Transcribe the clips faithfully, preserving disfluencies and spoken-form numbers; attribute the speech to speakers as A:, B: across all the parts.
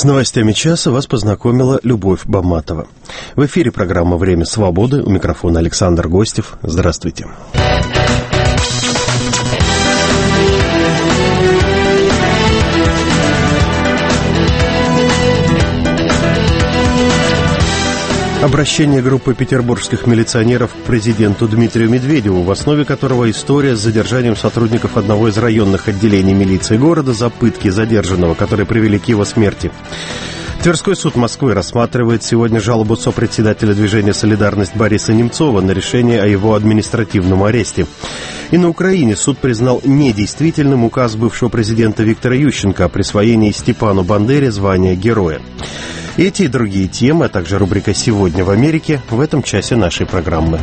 A: новостями часа вас познакомила Любовь Баматова. В эфире программа «Время свободы». У микрофона Александр Гостев. Здравствуйте. Обращение группы петербургских милиционеров к президенту Дмитрию Медведеву, в основе которого история с задержанием сотрудников одного из районных отделений милиции города за пытки задержанного, которые привели к его смерти. Тверской суд Москвы рассматривает сегодня жалобу сопредседателя движения «Солидарность» Бориса Немцова на решение о его административном аресте. И на Украине суд признал недействительным указ бывшего президента Виктора Ющенко о присвоении Степану Бандере звания Героя. Эти и другие темы, а также рубрика «Сегодня в Америке» в этом часе нашей программы.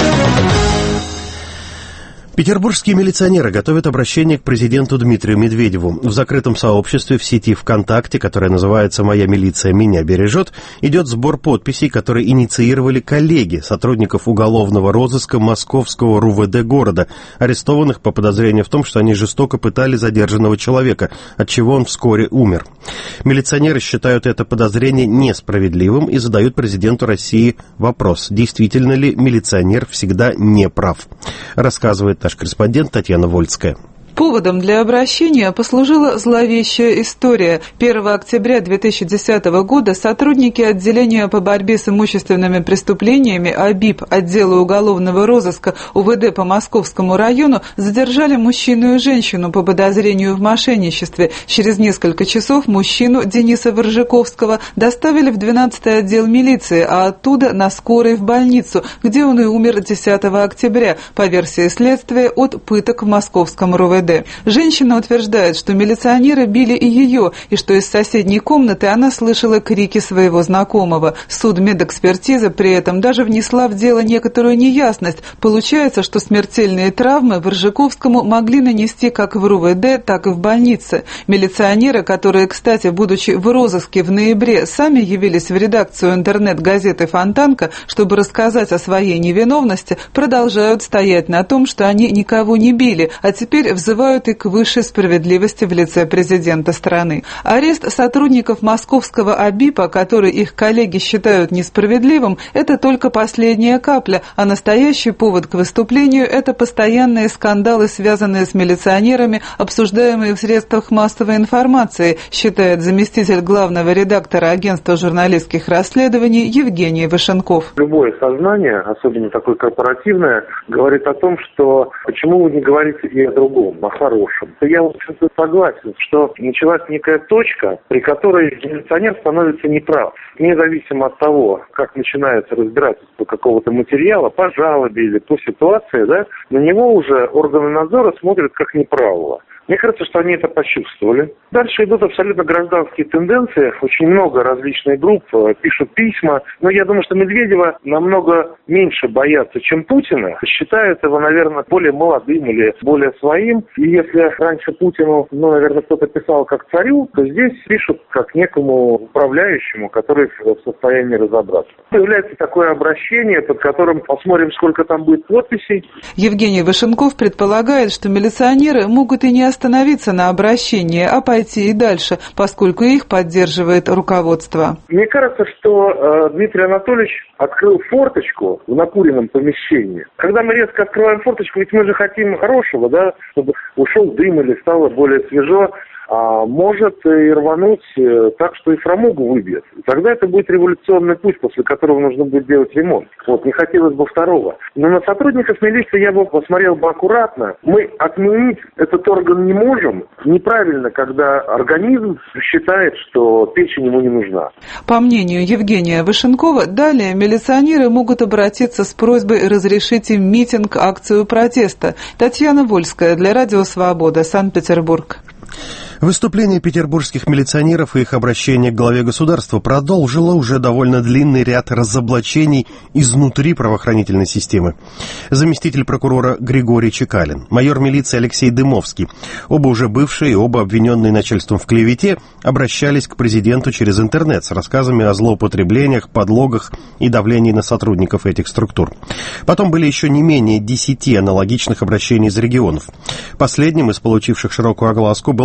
A: Петербургские милиционеры готовят обращение к президенту Дмитрию Медведеву. В закрытом сообществе в сети ВКонтакте, которое называется «Моя милиция меня бережет», идет сбор подписей, которые инициировали коллеги сотрудников уголовного розыска московского РУВД города, арестованных по подозрению в том, что они жестоко пытали задержанного человека, отчего он вскоре умер. Милиционеры считают это подозрение несправедливым и задают президенту России вопрос, действительно ли милиционер всегда не прав. Рассказывает наш корреспондент Татьяна Вольская.
B: Поводом для обращения послужила зловещая история. первого октября две тысячи десятого года сотрудники отделения по борьбе с имущественными преступлениями АБИП отдела уголовного розыска УВД по Московскому району задержали мужчину и женщину по подозрению в мошенничестве. Через несколько часов мужчину Дениса Воржаковского доставили в двенадцатый отдел милиции, а оттуда на скорой в больницу, где он и умер десятого октября, по версии следствия, от пыток в московском РУВД. Женщина утверждает, что милиционеры били и ее, и что из соседней комнаты она слышала крики своего знакомого. Судмедэкспертиза при этом даже внесла в дело некоторую неясность. Получается, что смертельные травмы Воржаковскому могли нанести как в РУВД, так и в больнице. Милиционеры, которые, кстати, будучи в розыске в ноябре, сами явились в редакцию интернет-газеты «Фонтанка», чтобы рассказать о своей невиновности, продолжают стоять на том, что они никого не били, а теперь взывают и к высшей справедливости в лице президента страны. Арест сотрудников московского АБИПа, который их коллеги считают несправедливым, это только последняя капля, а настоящий повод к выступлению – это постоянные скандалы, связанные с милиционерами, обсуждаемые в средствах массовой информации, считает заместитель главного редактора агентства журналистских расследований Евгений Вышенков.
C: Любое сознание, особенно такое корпоративное, говорит о том, что почему вы не говорите и о другом, о хорошем. Я, в общем-то, согласен, что началась некая точка, при которой милиционер становится неправ. Независимо от того, как начинается разбирательство какого-то материала, по жалобе или по ситуации, да, на него уже органы надзора смотрят как неправого. Мне кажется, что они это почувствовали. Дальше идут абсолютно гражданские тенденции. Очень много различных групп пишут письма. Но я думаю, что Медведева намного меньше боятся, чем Путина. Считают его, наверное, более молодым или более своим. И если раньше Путину, ну, наверное, кто-то писал как царю, то здесь пишут как некому управляющему, который в состоянии разобраться. Появляется такое обращение, под которым посмотрим, сколько там будет подписей.
B: Евгений Вышенков предполагает, что милиционеры могут и не остановиться остановиться на обращении, а пойти и дальше, поскольку их поддерживает руководство.
C: Мне кажется, что э, Дмитрий Анатольевич открыл форточку в накуренном помещении. Когда мы резко открываем форточку, ведь мы же хотим хорошего, да, чтобы ушел дым или стало более свежо. А может и рвануть так, что и фрамугу выбьет. И тогда это будет революционный путь, после которого нужно будет делать ремонт. Вот, не хотелось бы второго. Но на сотрудников милиции я бы посмотрел бы аккуратно. Мы отменить этот орган не можем. Неправильно, когда организм считает, что печень ему не нужна.
B: По мнению Евгения Вышенкова, далее милиционеры могут обратиться с просьбой разрешить им митинг, акцию протеста. Татьяна Вольская для Радио Свобода, Санкт-Петербург.
A: Выступление петербургских милиционеров и их обращение к главе государства продолжило уже довольно длинный ряд разоблачений изнутри правоохранительной системы. Заместитель прокурора Григорий Чекалин, майор милиции Алексей Дымовский, оба уже бывшие и оба обвиненные начальством в клевете, обращались к президенту через интернет с рассказами о злоупотреблениях, подлогах и давлении на сотрудников этих структур. Потом были еще не менее десяти аналогичных обращений из регионов. Последним из получивших широкую огласку был видео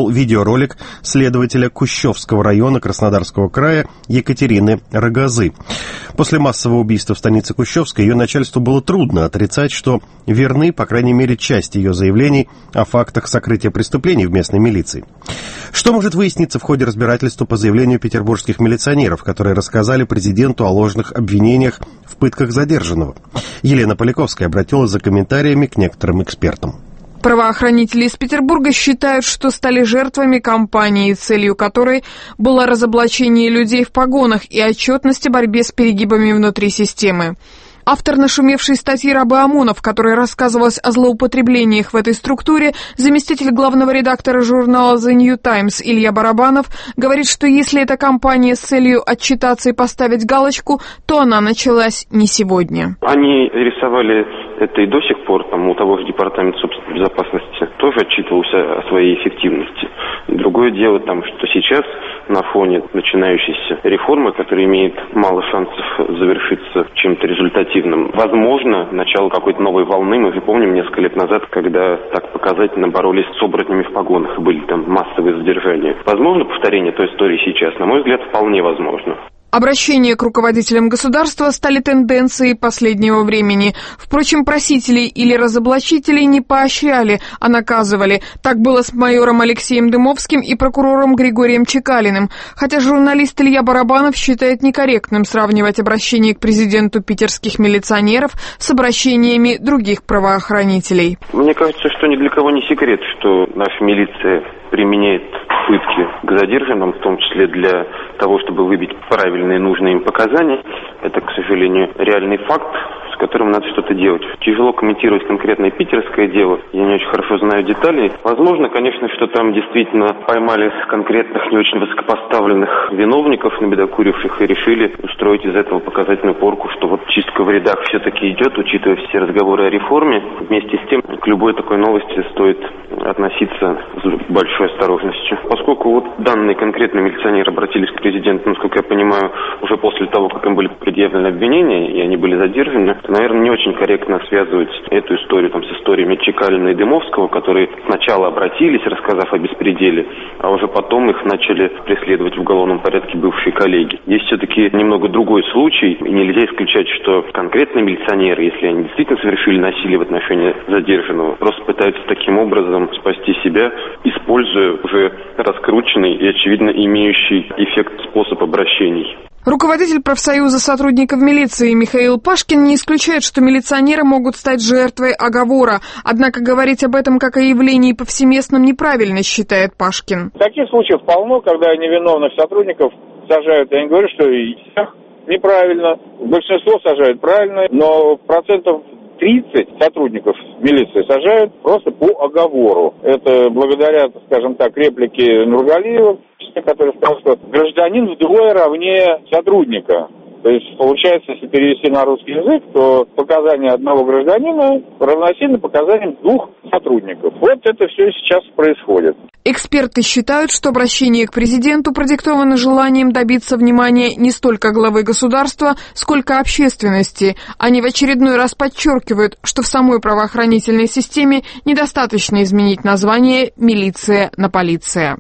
A: видеоролик следователя Кущевского района Краснодарского края Екатерины Рогозы. После массового убийства в станице Кущевской ее начальству было трудно отрицать, что верны, по крайней мере, часть ее заявлений о фактах сокрытия преступлений в местной милиции. Что может выясниться в ходе разбирательства по заявлению петербургских милиционеров, которые рассказали президенту о ложных обвинениях в пытках задержанного? Елена Поляковская обратилась за комментариями к некоторым экспертам.
D: Правоохранители из Петербурга считают, что стали жертвами кампании, целью которой было разоблачение людей в погонах и отчетность о борьбе с перегибами внутри системы. Автор нашумевшей статьи Рабы ОМОНа, в которой рассказывалось о злоупотреблениях в этой структуре, заместитель главного редактора журнала The New Times Илья Барабанов, говорит, что если эта кампания с целью отчитаться и поставить галочку, то она началась не сегодня.
E: Они рисовали это и до сих пор, там у того же департамента собственной безопасности тоже отчитывался о своей эффективности. Другое дело, там, что сейчас на фоне начинающейся реформы, которая имеет мало шансов завершиться чем-то результативным, возможно, начало какой-то новой волны. Мы же помним несколько лет назад, когда так показательно боролись с оборотнями в погонах, и были там массовые задержания. Возможно повторение той истории сейчас? На мой взгляд, вполне возможно.
D: Обращения к руководителям государства стали тенденцией последнего времени. Впрочем, просителей или разоблачителей не поощряли, а наказывали. Так было с майором Алексеем Дымовским и прокурором Григорием Чекалиным. Хотя журналист Илья Барабанов считает некорректным сравнивать обращение к президенту питерских милиционеров с обращениями других правоохранителей.
E: Мне кажется, что ни для кого не секрет, что наша милиция применяет пытки к задержанным, в том числе для того, чтобы выбить правильные, нужные им показания. Это, к сожалению, реальный факт, с которым надо что-то делать. Тяжело комментировать конкретное питерское дело. Я не очень хорошо знаю детали. Возможно, конечно, что там действительно поймали конкретных, не очень высокопоставленных виновников, набедокуривших, и решили устроить из этого показательную порку, что вот чистка в рядах все-таки идет, учитывая все разговоры о реформе. Вместе с тем, к любой такой новости стоит относиться с большой осторожностью. Поскольку вот данные конкретные милиционеры обратились к президенту, насколько я понимаю, уже после того, как им были предъявлены обвинения, и они были задержаны, то, наверное, не очень корректно связывать эту историю там, с историями Чекалина и Дымовского, которые сначала обратились, рассказав о беспределе, а уже потом их начали преследовать в уголовном порядке бывшие коллеги. Есть все-таки немного другой случай, и нельзя исключать, что конкретные милиционеры, если они действительно совершили насилие в отношении задержанного, просто пытаются таким образом спасти себя, используя уже раскрученный и, очевидно, имеющий эффект способ обращений.
D: Руководитель профсоюза сотрудников милиции Михаил Пашкин не исключает, что милиционеры могут стать жертвой оговора. Однако говорить об этом как о явлении повсеместном неправильно, считает Пашкин.
F: Таких случаев полно, когда невиновных сотрудников сажают. Я не говорю, что и всех неправильно. Большинство сажают правильно, но процентов тридцать сотрудников милиции сажают просто по оговору. Это благодаря, скажем так, реплике Нургалиева, который сказал, что гражданин вдвое равнее сотрудника. То есть, получается, если перевести на русский язык, то показания одного гражданина равносильно показаниям двух сотрудников. Вот это все сейчас происходит.
D: Эксперты считают, что обращение к президенту продиктовано желанием добиться внимания не столько главы государства, сколько общественности. Они в очередной раз подчеркивают, что в самой правоохранительной системе недостаточно изменить название «милиция» на «полиция».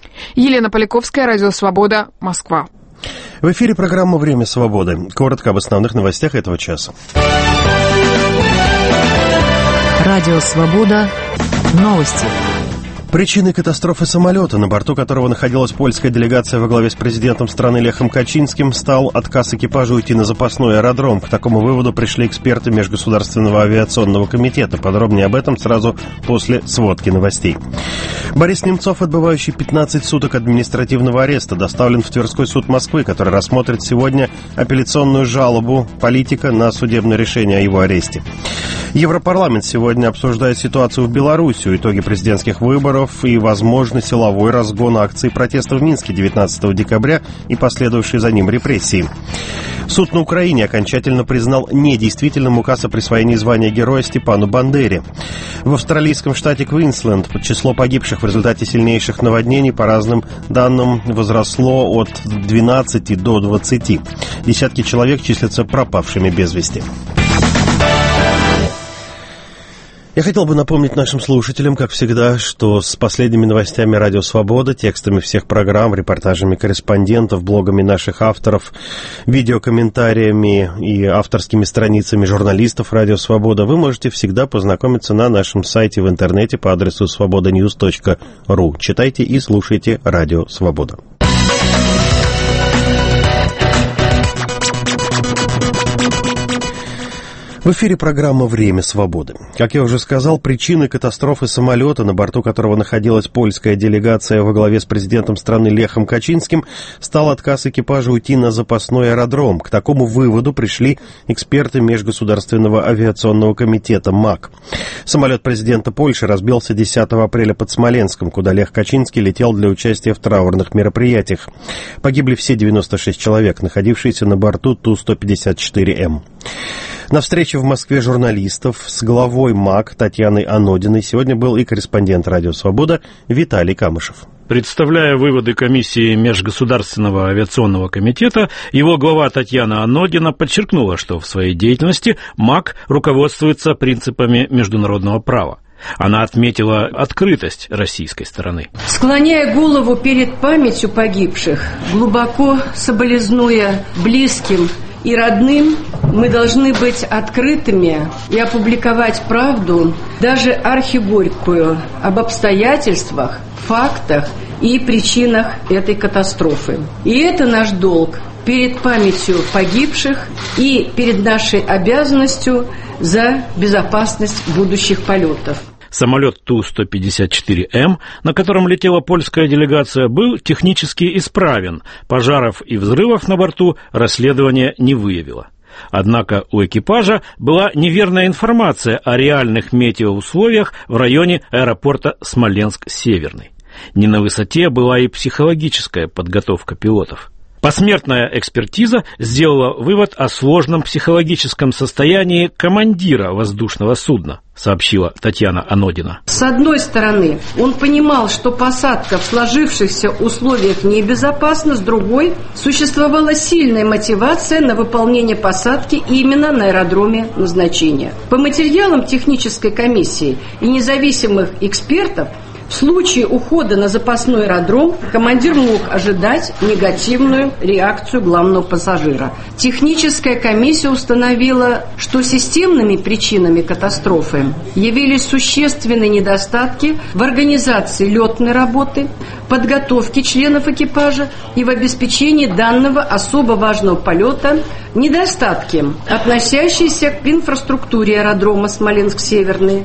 D: Елена Поляковская, Радио Свобода, Москва.
A: В эфире программа «Время свободы». Коротко об основных новостях этого часа.
G: Радио Свобода. Новости.
A: Причиной катастрофы самолета, на борту которого находилась польская делегация во главе с президентом страны Лехом Качинским, стал отказ экипажа уйти на запасной аэродром. К такому выводу пришли эксперты Межгосударственного авиационного комитета. Подробнее об этом сразу после сводки новостей. Борис Немцов, отбывающий пятнадцать суток административного ареста, доставлен в Тверской суд Москвы, который рассмотрит сегодня апелляционную жалобу политика на судебное решение о его аресте. Европарламент сегодня обсуждает ситуацию в Беларуси, итоги президентских выборов и возможный силовой разгон акций протеста в Минске девятнадцатого декабря и последовавшие за ним репрессии. Суд на Украине окончательно признал недействительным указ о присвоении звания Героя Степану Бандере. В австралийском штате Квинсленд число погибших в результате сильнейших наводнений, по разным данным, возросло от двенадцати до двадцати. Десятки человек числятся пропавшими без вести. Я хотел бы напомнить нашим слушателям, как всегда, что с последними новостями «Радио Свобода», текстами всех программ, репортажами корреспондентов, блогами наших авторов, видеокомментариями и авторскими страницами журналистов «Радио Свобода» вы можете всегда познакомиться на нашем сайте в интернете по адресу свобода ньюс точка ру. Читайте и слушайте «Радио Свобода». В эфире программа «Время свободы». Как я уже сказал, причиной катастрофы самолета, на борту которого находилась польская делегация во главе с президентом страны Лехом Качинским, стал отказ экипажа уйти на запасной аэродром. К такому выводу пришли эксперты Межгосударственного авиационного комитета МАК. Самолет президента Польши разбился десятого апреля под Смоленском, куда Лех Качинский летел для участия в траурных мероприятиях. Погибли все девяносто шесть человек, находившиеся на борту Ту сто пятьдесят четыре эм. На встрече в Москве журналистов с главой МАК Татьяной Анодиной сегодня был и корреспондент «Радио Свобода» Виталий Камышев.
H: Представляя выводы комиссии Межгосударственного авиационного комитета, его глава Татьяна Анодина подчеркнула, что в своей деятельности МАК руководствуется принципами международного права. Она отметила открытость российской стороны.
I: Склоняя голову перед памятью погибших, глубоко соболезнуя близким и родным, мы должны быть открытыми и опубликовать правду, даже архигорькую, об обстоятельствах, фактах и причинах этой катастрофы. И это наш долг перед памятью погибших и перед нашей обязанностью за безопасность будущих полетов.
H: Самолет Ту сто пятьдесят четыре эм, на котором летела польская делегация, был технически исправен. Пожаров и взрывов на борту расследование не выявило. Однако у экипажа была неверная информация о реальных метеоусловиях в районе аэропорта Смоленск-Северный. Не на высоте была и психологическая подготовка пилотов. Посмертная экспертиза сделала вывод о сложном психологическом состоянии командира воздушного судна, сообщила Татьяна Анодина.
I: С одной стороны, он понимал, что посадка в сложившихся условиях небезопасна, с другой, существовала сильная мотивация на выполнение посадки именно на аэродроме назначения. По материалам технической комиссии и независимых экспертов, в случае ухода на запасной аэродром командир мог ожидать негативную реакцию главного пассажира. Техническая комиссия установила, что системными причинами катастрофы явились существенные недостатки в организации летной работы, подготовке членов экипажа и в обеспечении данного особо важного полета, недостатки, относящиеся к инфраструктуре аэродрома Смоленск-Северный,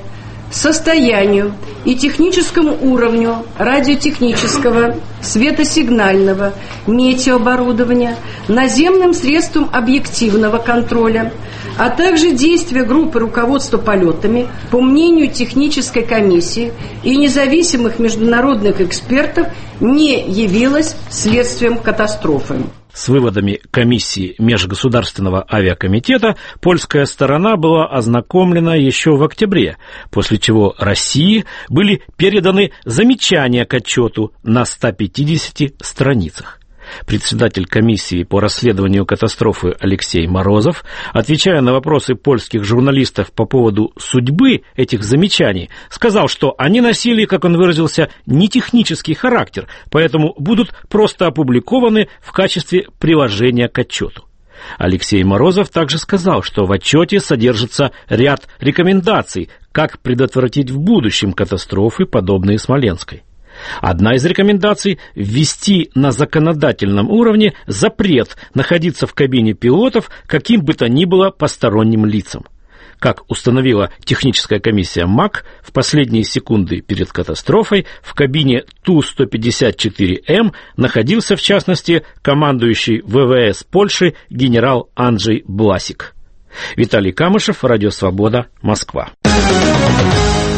I: состоянию и техническому уровню радиотехнического, светосигнального, метеооборудования, наземным средствам объективного контроля, а также действия группы руководства полетами, по мнению технической комиссии и независимых международных экспертов, не явилось следствием катастрофы.
H: С выводами комиссии Межгосударственного авиакомитета польская сторона была ознакомлена еще в октябре, после чего России были переданы замечания к отчету на ста пятидесяти страницах. Председатель комиссии по расследованию катастрофы Алексей Морозов, отвечая на вопросы польских журналистов по поводу судьбы этих замечаний, сказал, что они носили, как он выразился, не технический характер, поэтому будут просто опубликованы в качестве приложения к отчету. Алексей Морозов также сказал, что в отчете содержится ряд рекомендаций, как предотвратить в будущем катастрофы, подобные Смоленской. Одна из рекомендаций – ввести на законодательном уровне запрет находиться в кабине пилотов каким бы то ни было посторонним лицам. Как установила техническая комиссия МАК, в последние секунды перед катастрофой в кабине Ту сто пятьдесят четыре эм находился, в частности, командующий ВВС Польши генерал Анджей Бласик. Виталий Камышев, Радио Свобода, Москва.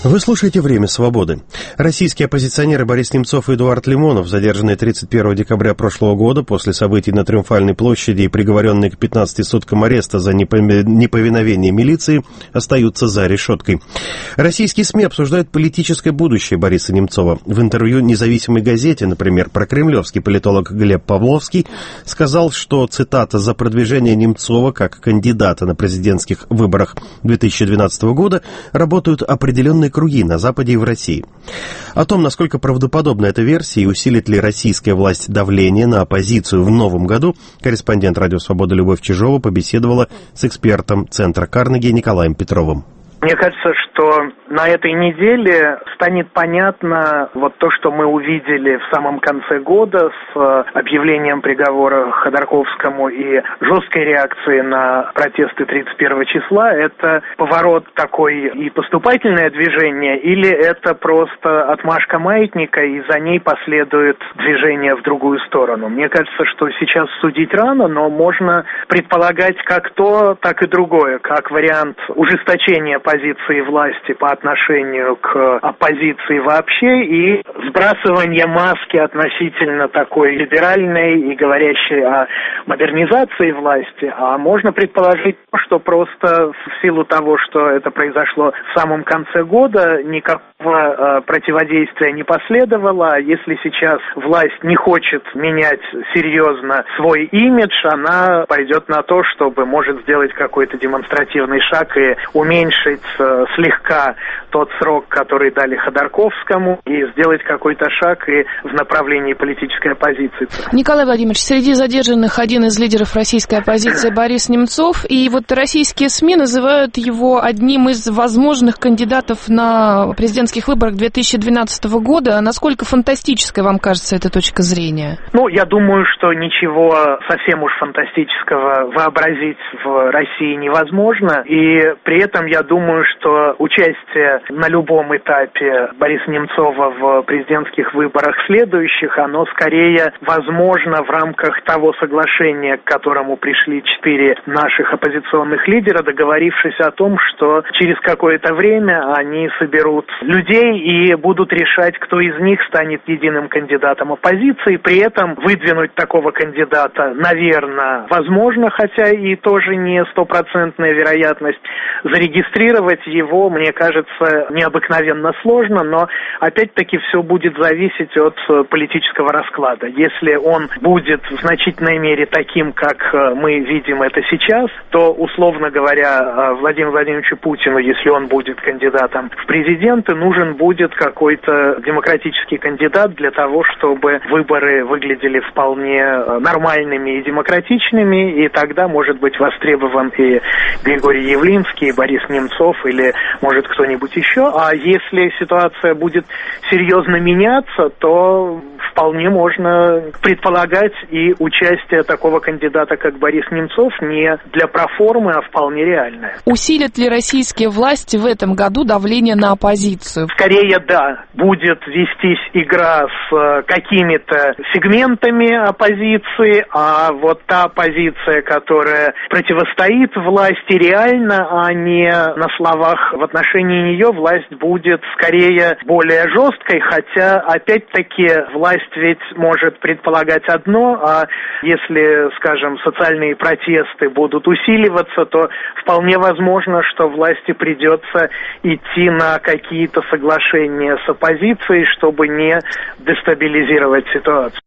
A: Вы слушаете «Время свободы». Российские оппозиционеры Борис Немцов и Эдуард Лимонов, задержанные тридцать первого декабря прошлого года после событий на Триумфальной площади и приговоренные к пятнадцати суткам ареста за неповиновение милиции, остаются за решеткой. Российские СМИ обсуждают политическое будущее Бориса Немцова. В интервью независимой газете, например, прокремлевский политолог Глеб Павловский сказал, что, цитата, «за продвижение Немцова как кандидата на президентских выборах две тысячи двенадцатого года работают определенные круги на Западе и в России». О том, насколько правдоподобна эта версия и усилит ли российская власть давление на оппозицию в новом году, корреспондент «Радио Свобода» Любовь Чижова побеседовала с экспертом Центра Карнеги Николаем Петровым.
J: Мне кажется, что на этой неделе станет понятно вот то, что мы увидели в самом конце года с объявлением приговора Ходорковскому и жесткой реакцией на протесты тридцать первого числа. Это поворот такой и поступательное движение, или это просто отмашка маятника, и за ней последует движение в другую сторону. Мне кажется, что сейчас судить рано, но можно предполагать как то, так и другое, как вариант ужесточения позиции власти по отношению к оппозиции вообще и сбрасывание маски относительно такой либеральной и говорящей о модернизации власти. А можно предположить, что просто в силу того, что это произошло в самом конце года, никакого э, противодействия не последовало. А если сейчас власть не хочет менять серьезно свой имидж, она пойдет на то, чтобы может сделать какой-то демонстративный шаг и уменьшить слегка тот срок, который дали Ходорковскому, и сделать какой-то шаг и в направлении политической оппозиции.
D: Николай Владимирович, среди задержанных один из лидеров российской оппозиции Борис Немцов, и вот российские СМИ называют его одним из возможных кандидатов на президентских выборах две тысячи двенадцатого года. Насколько фантастической вам кажется эта точка зрения?
J: Ну, я думаю, что ничего совсем уж фантастического вообразить в России невозможно, и при этом я думаю, что участие на любом этапе Бориса Немцова в президентских выборах следующих, оно скорее возможно в рамках того соглашения, к которому пришли четыре наших оппозиционных лидера, договорившись о том, что через какое-то время они соберут людей и будут решать, кто из них станет единым кандидатом оппозиции. При этом выдвинуть такого кандидата, наверное, возможно, хотя и тоже не стопроцентная вероятность. Зарегистрировать его, мне кажется, необыкновенно сложно, но опять-таки все будет зависеть от политического расклада. Если он будет в значительной мере таким, как мы видим это сейчас, то, условно говоря, Владимиру Владимировичу Путину, если он будет кандидатом в президенты, нужен будет какой-то демократический кандидат для того, чтобы выборы выглядели вполне нормальными и демократичными, и тогда может быть востребован и Григорий Явлинский, и Борис Немцов, или может кто-нибудь еще. А если ситуация будет серьезно меняться, то вполне можно предполагать и участие такого кандидата, как Борис Немцов, не для проформы, а вполне реальное.
D: Усилят ли российские власти в этом году давление на оппозицию?
J: Скорее, да. Будет вестись игра с какими-то сегментами оппозиции, а вот та оппозиция, которая противостоит власти реально, а не на словах, в отношении нее власть будет скорее более жесткой, хотя, опять-таки, власть ведь может предполагать одно, а если, скажем, социальные протесты будут усиливаться, то вполне возможно, что власти придется идти на какие-то соглашения с оппозицией, чтобы не дестабилизировать ситуацию.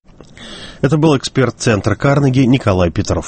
A: Это был эксперт Центра Карнеги Николай Петров.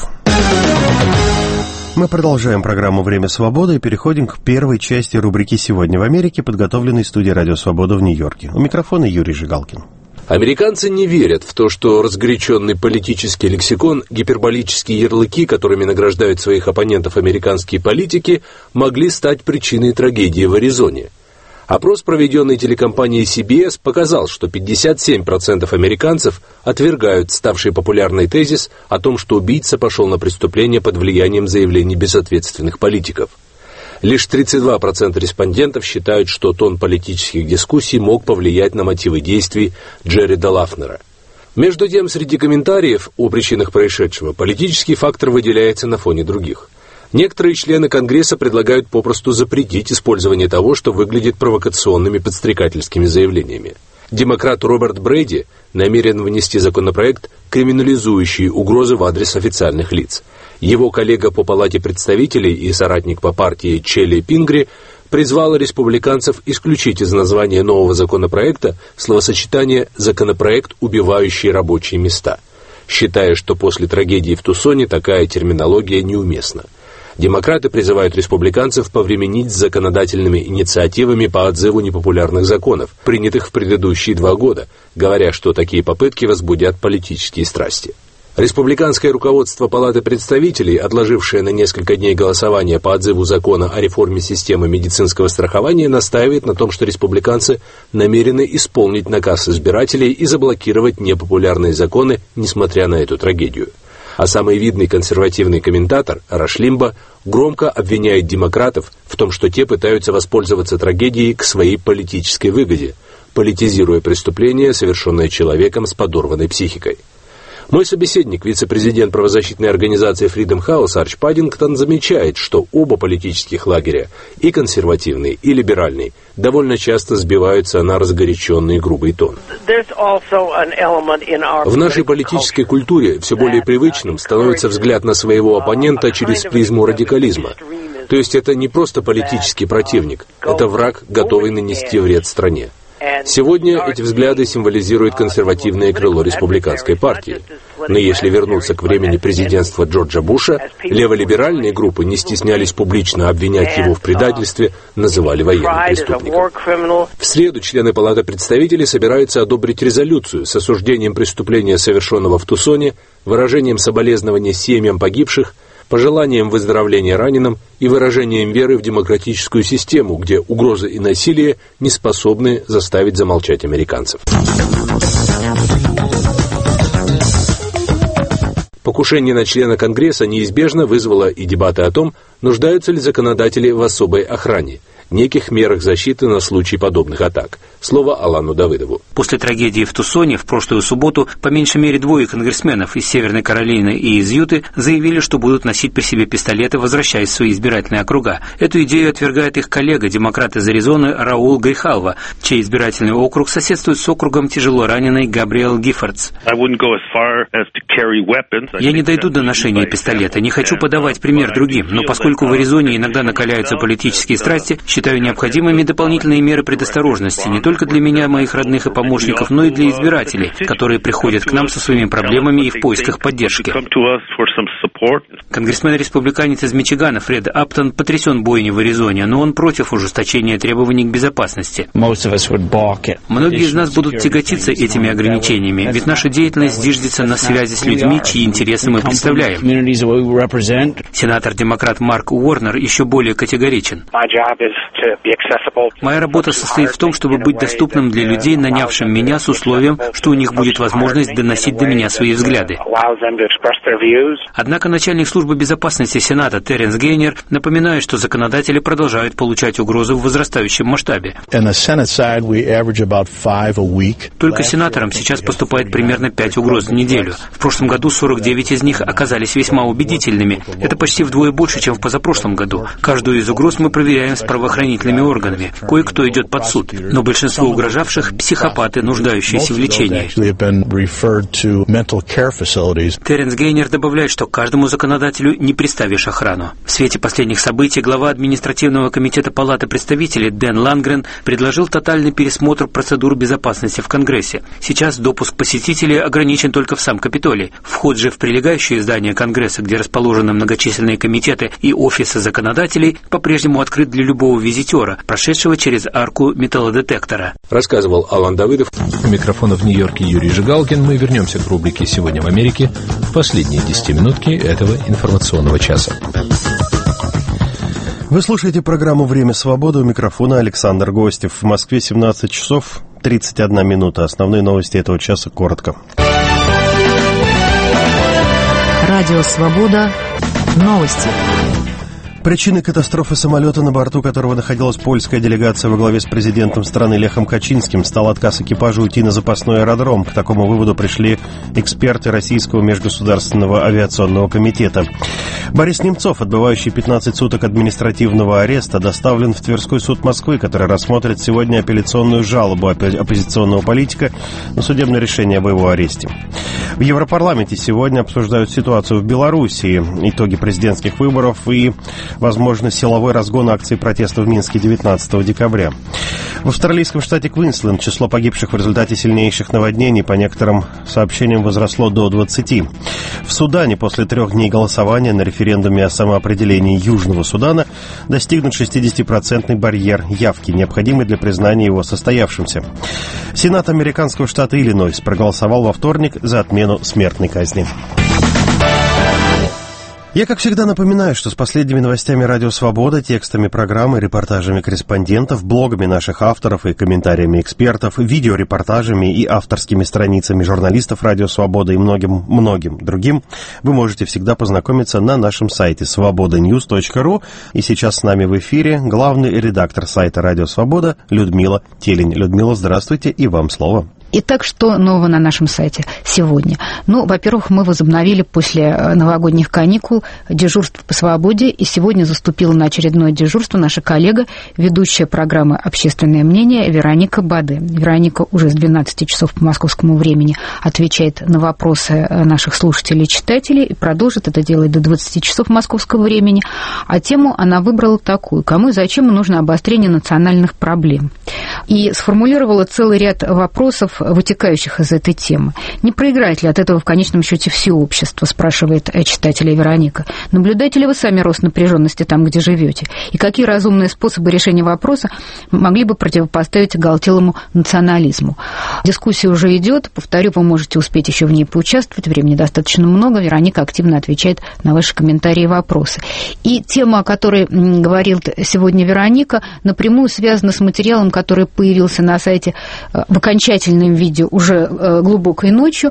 A: Мы продолжаем программу «Время свободы» и переходим к первой части рубрики «Сегодня в Америке», подготовленной студией «Радио Свобода» в Нью-Йорке. У микрофона Юрий Жигалкин.
K: Американцы не верят в то, что разгоряченный политический лексикон, гиперболические ярлыки, которыми награждают своих оппонентов американские политики, могли стать причиной трагедии в Аризоне. Опрос, проведенный телекомпанией си би эс, показал, что пятьдесят семь процентов американцев отвергают ставший популярный тезис о том, что убийца пошел на преступление под влиянием заявлений безответственных политиков. Лишь тридцать два процента респондентов считают, что тон политических дискуссий мог повлиять на мотивы действий Джеррида Лафнера. Между тем, среди комментариев о причинах происшедшего политический фактор выделяется на фоне других. Некоторые члены Конгресса предлагают попросту запретить использование того, что выглядит провокационными подстрекательскими заявлениями. Демократ Роберт Брейди намерен внести законопроект, криминализующий угрозы в адрес официальных лиц. Его коллега по Палате представителей и соратник по партии Челли Пингри призвал республиканцев исключить из названия нового законопроекта словосочетание «законопроект, убивающий рабочие места», считая, что после трагедии в Тусоне такая терминология неуместна. Демократы призывают республиканцев повременить с законодательными инициативами по отзыву непопулярных законов, принятых в предыдущие два года, говоря, что такие попытки возбудят политические страсти. Республиканское руководство Палаты представителей, отложившее на несколько дней голосование по отзыву закона о реформе системы медицинского страхования, настаивает на том, что республиканцы намерены исполнить наказ избирателей и заблокировать непопулярные законы, несмотря на эту трагедию. А самый видный консервативный комментатор, Раш Лимба, громко обвиняет демократов в том, что те пытаются воспользоваться трагедией к своей политической выгоде, политизируя преступление, совершенное человеком с подорванной психикой. Мой собеседник, вице-президент правозащитной организации Freedom House Арч Паддингтон, замечает, что оба политических лагеря, и консервативный, и либеральный, довольно часто сбиваются на разгоряченный грубый тон. В нашей политической культуре все более привычным становится взгляд на своего оппонента через призму радикализма. То есть это не просто политический противник, это враг, готовый нанести вред стране. Сегодня эти взгляды символизируют консервативное крыло республиканской партии. Но если вернуться к времени президентства Джорджа Буша, леволиберальные группы не стеснялись публично обвинять его в предательстве, называли военным преступником. В среду члены Палаты представителей собираются одобрить резолюцию с осуждением преступления, совершенного в Тусоне, выражением соболезнования семьям погибших, пожеланием выздоровления раненым и выражением веры в демократическую систему, где угрозы и насилие не способны заставить замолчать американцев. Покушение на члена Конгресса неизбежно вызвало и дебаты о том, нуждаются ли законодатели в особой охране, неких мерах защиты на случай подобных атак. Слово Алану Давыдову.
L: После трагедии в Тусоне в прошлую субботу по меньшей мере двое конгрессменов из Северной Каролины и из Юты заявили, что будут носить при себе пистолеты, возвращаясь в свои избирательные округа. Эту идею отвергает их коллега, демократ из Аризоны Раул Грихалва, чей избирательный округ соседствует с округом тяжело раненой Габриэл Гиффордс. Я не дойду до ношения пистолета, не хочу подавать пример другим, но поскольку в Аризоне иногда накаляются политические страсти, считаю необходимыми дополнительные меры предосторожности не только для меня, моих родных и помощников, но и для избирателей, которые приходят к нам со своими проблемами и в поисках поддержки. Конгрессмен-республиканец из Мичигана Фред Аптон потрясен бойней в Аризоне, но он против ужесточения требований к безопасности. Многие из нас будут тяготиться этими ограничениями, ведь наша деятельность зиждется на связи с людьми, чьи интересы мы представляем. Сенатор-демократ Марк Уорнер еще более категоричен. Моя работа состоит в том, чтобы быть доступным для людей, нанявшим меня с условием, что у них будет возможность доносить до меня свои взгляды. Однако начальник службы безопасности Сената Терренс Гейнер напоминает, что законодатели продолжают получать угрозы в возрастающем масштабе. Только сенаторам сейчас поступает примерно пять угроз в неделю. В прошлом году сорок девять из них оказались весьма убедительными. Это почти вдвое больше, чем в позапрошлом году. Каждую из угроз мы проверяем с правоохранительными органами. Кое-кто идет под суд, но большинство угрожавших – психопаты, нуждающиеся в лечении. Терренс Гейнер добавляет, что каждому законодателю не приставишь охрану. В свете последних событий глава административного комитета Палаты представителей Дэн Лангрен предложил тотальный пересмотр процедур безопасности в Конгрессе. Сейчас допуск посетителей ограничен только в сам Капитолий. Вход же в прилегающие здания Конгресса, где расположены многочисленные комитеты и офисы законодателей, по-прежнему открыт для любого визитера, прошедшего через арку металлодетектора.
K: Рассказывал Алан Давыдов.
M: У микрофона в Нью-Йорке Юрий Жигалкин. Мы вернемся к рубрике «Сегодня в Америке» в последние десятиминутки этого информационного часа.
A: Вы слушаете программу «Время свободы», у микрофона Александр Гостев. В Москве семнадцать часов тридцать одна минута. Основные новости этого часа коротко.
G: Радио «Свобода». Новости.
A: Причиной катастрофы самолета, на борту которого находилась польская делегация во главе с президентом страны Лехом Качинским, стал отказ экипажа уйти на запасной аэродром. К такому выводу пришли эксперты Российского межгосударственного авиационного комитета. Борис Немцов, отбывающий пятнадцать суток административного ареста, доставлен в Тверской суд Москвы, который рассмотрит сегодня апелляционную жалобу оппозиционного политика на судебное решение об его аресте. В Европарламенте сегодня обсуждают ситуацию в Белоруссии, итоги президентских выборов и, возможно, силовой разгон акций протеста в Минске девятнадцатого декабря. В австралийском штате Квинсленд число погибших в результате сильнейших наводнений, по некоторым сообщениям, возросло до двадцати. В Судане после трех дней голосования на референдуме о самоопределении Южного Судана достигнут шестидесятипроцентный барьер явки, необходимый для признания его состоявшимся. Сенат американского штата Иллинойс проголосовал во вторник за отмену смертной казни. Я, как всегда, напоминаю, что с последними новостями «Радио Свобода», текстами программы, репортажами корреспондентов, блогами наших авторов и комментариями экспертов, видеорепортажами и авторскими страницами журналистов «Радио Свобода» и многим-многим другим вы можете всегда познакомиться на нашем сайте свобода ньюс точка ру. И сейчас с нами в эфире главный редактор сайта «Радио Свобода» Людмила Телень. Людмила, здравствуйте, и вам слово.
N: Итак, что нового на нашем сайте сегодня? Ну, во-первых, мы возобновили после новогодних каникул дежурство по свободе, и сегодня заступила на очередное дежурство наша коллега, ведущая программы «Общественное мнение» Вероника Баде. Вероника уже с двенадцати часов по московскому времени отвечает на вопросы наших слушателей и читателей, и продолжит это делать до двадцати часов московского времени. А тему она выбрала такую: кому и зачем нужно обострение национальных проблем. И сформулировала целый ряд вопросов, вытекающих из этой темы. Не проиграет ли от этого в конечном счете все общество, спрашивает читателя Вероника. Наблюдаете ли вы сами рост напряженности там, где живете? И какие разумные способы решения вопроса могли бы противопоставить оголтелому национализму? Дискуссия уже идет. Повторю, вы можете успеть еще в ней поучаствовать. Времени достаточно много. Вероника активно отвечает на ваши комментарии и вопросы. И тема, о которой говорил сегодня Вероника, напрямую связана с материалом, который появился на сайте в окончательном видео уже глубокой ночью.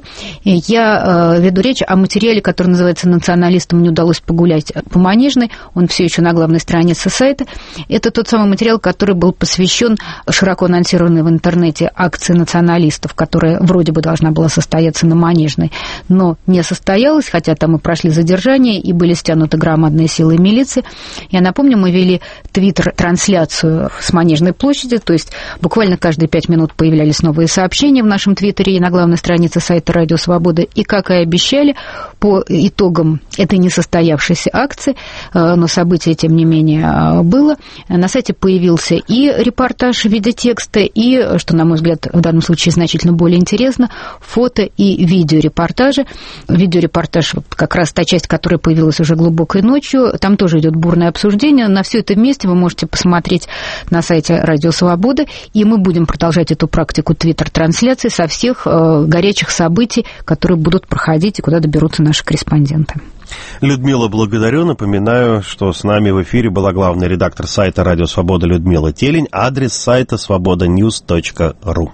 N: Я веду речь о материале, который называется «Националистам не удалось погулять по Манежной». Он все еще на главной странице сайта. Это тот самый материал, который был посвящен широко анонсированной в интернете акции националистов, которая вроде бы должна была состояться на Манежной, но не состоялась, хотя там и прошли задержания, и были стянуты громадные силы милиции. Я напомню, мы вели твиттер-трансляцию с Манежной площади, то есть буквально каждые пять минут появлялись новые сообщения в нашем твиттере и на главной странице сайта «Радио Свобода». И, как и обещали, по итогам этой несостоявшейся акции, но событие, тем не менее, было, на сайте появился и репортаж в виде текста, и, что, на мой взгляд, в данном случае значительно более интересно, фото и видеорепортажи. Видеорепортаж, вот как раз та часть, которая появилась уже глубокой ночью, там тоже идет бурное обсуждение. На все это вместе вы можете посмотреть на сайте «Радио Свобода», и мы будем продолжать эту практику твиттер-трансляции со всех э, горячих событий, которые будут проходить и куда доберутся наши корреспонденты.
A: Людмила, благодарю. Напоминаю, что с нами в эфире была главный редактор сайта «Радио Свобода» Людмила Телень. Адрес сайта свобода ньюс точка ру.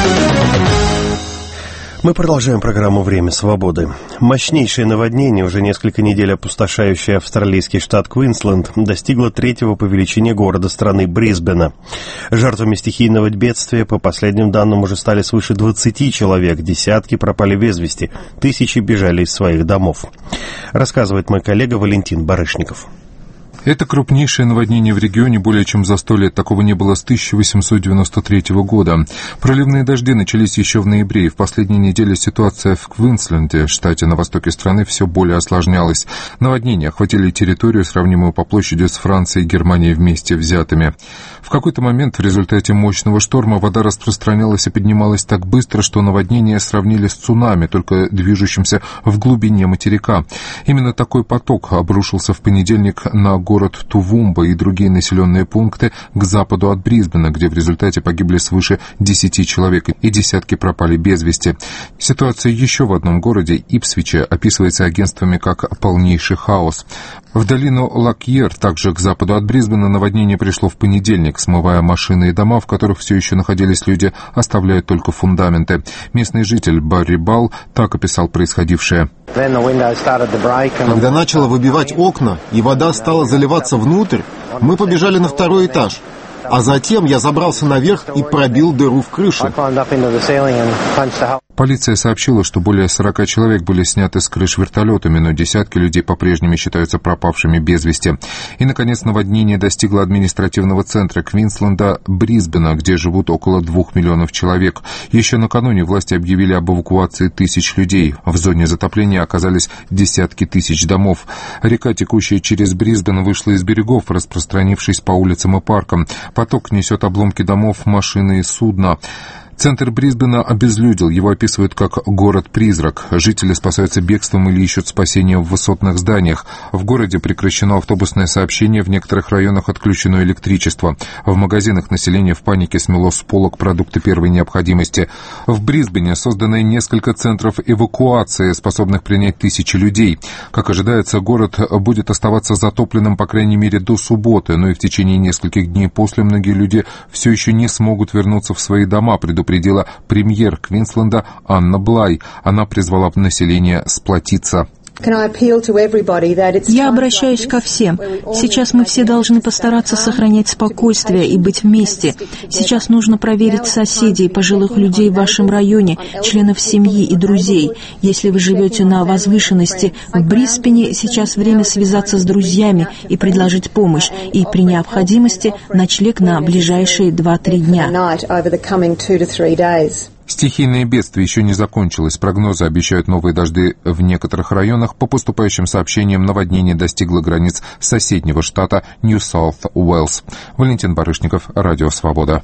A: Мы продолжаем программу «Время свободы». Мощнейшее наводнение, уже несколько недель опустошающее австралийский штат Квинсленд, достигло третьего по величине города страны Брисбена. Жертвами стихийного бедствия, по последним данным, уже стали свыше двадцати человек, десятки пропали без вести, тысячи бежали из своих домов. Рассказывает мой коллега Валентин Барышников.
O: Это крупнейшее наводнение в регионе более чем за сто лет. Такого не было с тысяча восемьсот девяносто третьего года. Проливные дожди начались еще в ноябре, и в последние недели ситуация в Квинсленде, штате на востоке страны, все более осложнялась. Наводнения охватили территорию, сравнимую по площади с Францией и Германией вместе взятыми. В какой-то момент в результате мощного шторма вода распространялась и поднималась так быстро, что наводнение сравнили с цунами, только движущимся в глубине материка. Именно такой поток обрушился в понедельник на город город Тувумба и другие населенные пункты к западу от Брисбена, где в результате погибли свыше десяти человек и десятки пропали без вести. Ситуация еще в одном городе, Ипсвиче, описывается агентствами как полнейший хаос. В долину Лакьер, также к западу от Брисбена, наводнение пришло в понедельник, смывая машины и дома, в которых все еще находились люди, оставляя только фундаменты. Местный житель Барри Балл так описал происходившее.
P: Когда начало выбивать окна и вода стала заливаться внутрь, мы побежали на второй этаж. А затем я забрался наверх и пробил дыру в крыше.
O: Полиция сообщила, что более сорока человек были сняты с крыш вертолетами, но десятки людей по-прежнему считаются пропавшими без вести. И, наконец, наводнение достигло административного центра Квинсленда Брисбена, где живут около двух миллионов человек. Еще накануне власти объявили об эвакуации тысяч людей. В зоне затопления оказались десятки тысяч домов. Река, текущая через Брисбен, вышла из берегов, распространившись по улицам и паркам. Поток несет обломки домов, машины и судна. Центр Брисбена обезлюдил, его описывают как город-призрак. Жители спасаются бегством или ищут спасения в высотных зданиях. В городе прекращено автобусное сообщение, в некоторых районах отключено электричество. В магазинах население в панике смело с полок продукты первой необходимости. В Брисбене создано несколько центров эвакуации, способных принять тысячи людей. Как ожидается, город будет оставаться затопленным по крайней мере до субботы, но и в течение нескольких дней после многие люди все еще не смогут вернуться в свои дома, предупредила премьер Квинсленда Анна Блай. Она призвала население сплотиться.
Q: Я обращаюсь ко всем. Сейчас мы все должны постараться сохранять спокойствие и быть вместе. Сейчас нужно проверить соседей, пожилых людей в вашем районе, членов семьи и друзей. Если вы живете на возвышенности в Брисбене, сейчас время связаться с друзьями и предложить помощь, и при необходимости ночлег на ближайшие два-три дня.
O: Стихийное бедствие еще не закончилось. Прогнозы обещают новые дожди в некоторых районах. По поступающим сообщениям, наводнение достигло границ соседнего штата Нью-Саут-Уэльс. Валентин Барышников, Радио Свобода.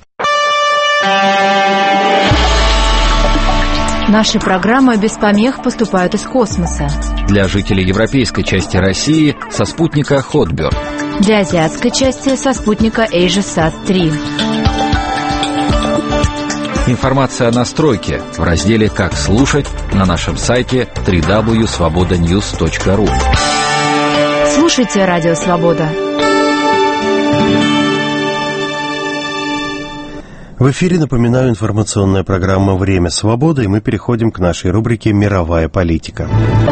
G: Наши программы без помех поступают из космоса.
R: Для жителей европейской части России со спутника Хотберд.
G: Для азиатской части со спутника AsiaSat три.
R: Информация о настройке в разделе «Как слушать» на нашем сайте дабл ю дабл ю дабл ю точка свобода ньюс точка ру.
G: Слушайте Радио Свобода.
A: В эфире, напоминаю, информационная программа «Время свободы», и мы переходим к нашей рубрике «Мировая политика».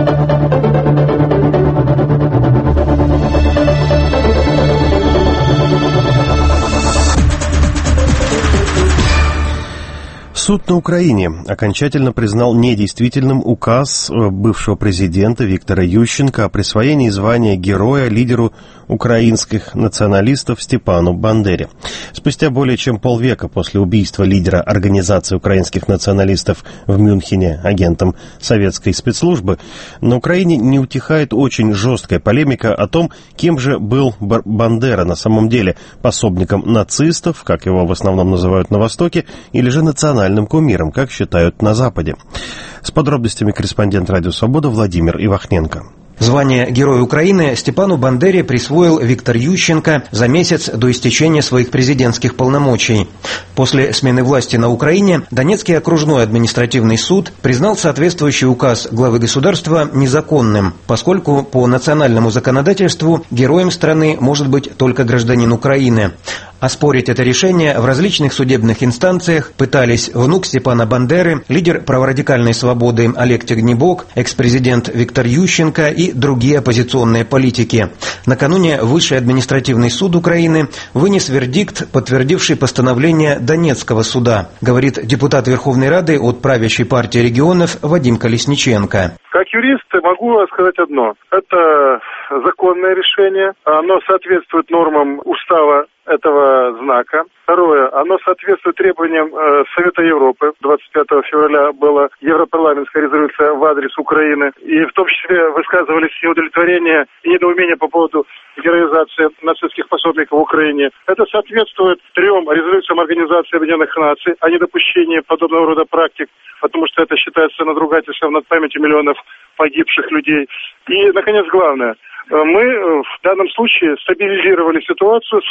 A: Суд на Украине окончательно признал недействительным указ бывшего президента Виктора Ющенко о присвоении звания героя лидеру украинских националистов Степану Бандере. Спустя более чем полвека после убийства лидера Организации украинских националистов в Мюнхене агентом советской спецслужбы, на Украине не утихает очень жесткая полемика о том, кем же был Бандера на самом деле, пособником нацистов, как его в основном называют на Востоке, или же национальным кумиром, как считают на Западе. С подробностями корреспондент Радио Свобода Владимир Ивахненко.
S: Звание Героя Украины Степану Бандере присвоил Виктор Ющенко за месяц до истечения своих президентских полномочий. После смены власти на Украине Донецкий окружной административный суд признал соответствующий указ главы государства незаконным, поскольку по национальному законодательству героем страны может быть только гражданин Украины. Оспорить это решение в различных судебных инстанциях пытались внук Степана Бандеры, лидер праворадикальной свободы Олег Тягнебок, экс-президент Виктор Ющенко и другие оппозиционные политики. Накануне Высший административный суд Украины вынес вердикт, подтвердивший постановление Донецкого суда, говорит депутат Верховной Рады от правящей партии регионов Вадим Колесниченко.
T: Как юрист могу сказать одно. Это законное решение, оно соответствует нормам устава этого знака. Второе, оно соответствует требованиям э, Совета Европы. двадцать пятого февраля была европарламентская резолюция в адрес Украины. И в том числе высказывались неудовлетворение и недоумение по поводу героизации нацистских пособников в Украине. Это соответствует трем резолюциям Организации Объединенных Наций о недопущении подобного рода практик, потому что это считается надругательством над памятью миллионов погибших людей. И, наконец, главное, мы в данном случае стабилизировали ситуацию с наградным